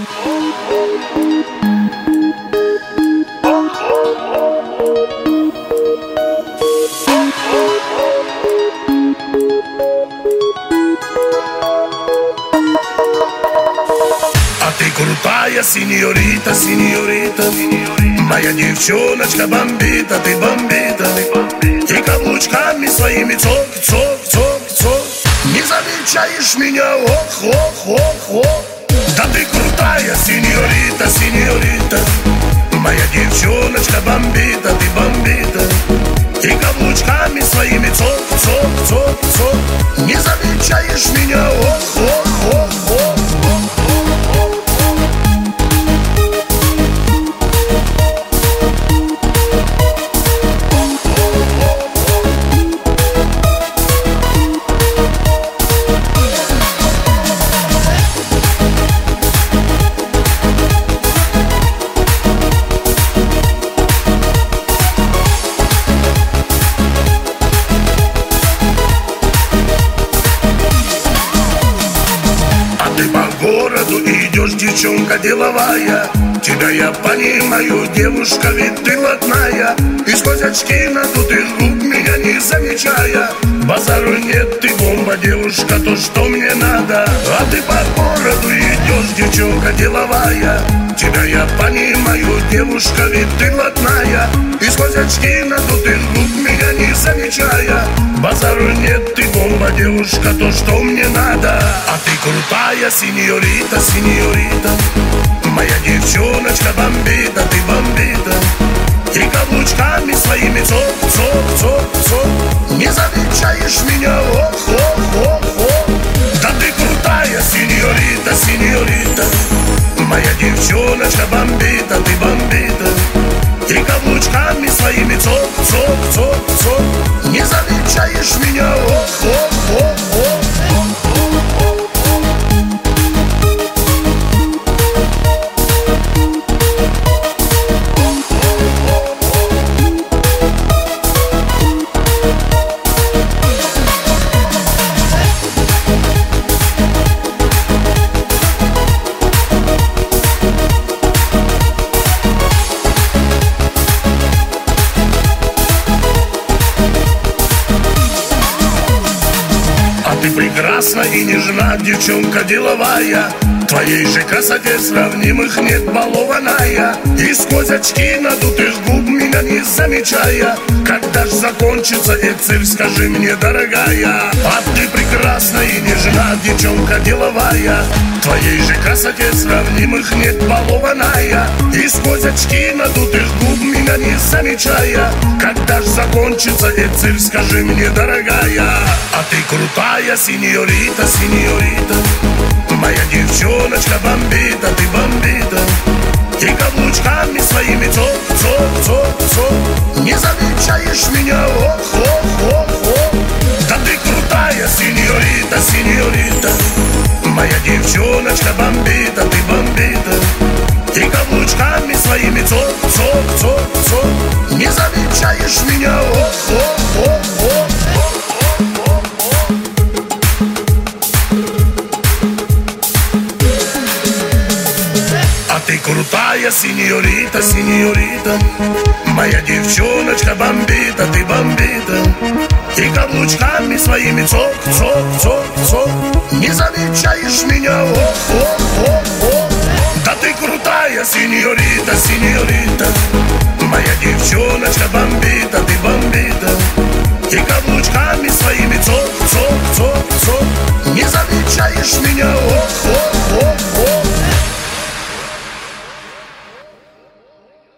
А ты крутая синьорита, синьорита, моя девчоночка бомбита, ты бомбита. И каблучками своими цок, цок, цок, цок. Не замечаешь меня, ох, ох, ох, ох. Да ты крутая синьорита, синьорита, моя девчоночка бомбита, ты бомбита. И каблучками своими цок, цок, цок, цок. Не замечаешь меня, ох, ох, ох, ох. Городу идешь, девчонка деловая. Тебя я понимаю, девушка, ведь ты блатная. И сквозь очки надутых губ меня не замечая. Базару нет, ты бомба, девушка, то, что мне надо. А ты по городу идешь, девчонка деловая. Тебя я понимаю, девушка, ведь ты блатная. И сквозь очки надутых губ меня не замечая. Базару нет, ты бомба, девушка, то, что мне надо. А ты крутая синьорита, синьорита, моя девчоночка бомбита, ты бомбита. И каблучками своими цок, цок, цок, цок. Не замечаешь меня, ох, ох, ох, ох. Да ты крутая синьорита, синьорита, моя девчоночка бомбита, ты бомбита. И каблучками своими цок, цок, цок, цок. Не замечаешь меня, ох, ох, ох, ох. Ты прекрасна и нежна, девчонка деловая. Твоей же красоте сравнимых нет, балованная. И сквозь очки надутых губ меня не замечая. Когда ж закончится Эксель, скажи мне, дорогая. А ты прекрасна и нежна, девчонка деловая. Твоей же красоте сравнимых нет, балованная. И сквозь очки надутых губ меня не замечая. Когда ж закончится Эксель, скажи мне, дорогая. А ты крутая синьорита, синьорита, моя девчоночка бомбита, ты бомбита. И каблучками своими цок, цок, цок, цок. Не замечаешь меня, ох, ох, ох, ох. Да ты крутая синьорита, синьорита, моя девчоночка бомбита, ты бомбита. И каблучками своими цок, цок, цок, цок. Не замечаешь меня, ох, ох, ох, ох. А ты крутая синьорита, синьорита, моя девчоночка бомбита, ты бомбита. И каблучками своими цок, цок, цок, цок. Не замечаешь меня, ох, ох, ох, ох. Да ты крутая синьорита, синьорита, моя девчоночка бомбита, ты бомбита. И каблучками своими цок, цок, цок, цок. Не замечаешь меня, ох.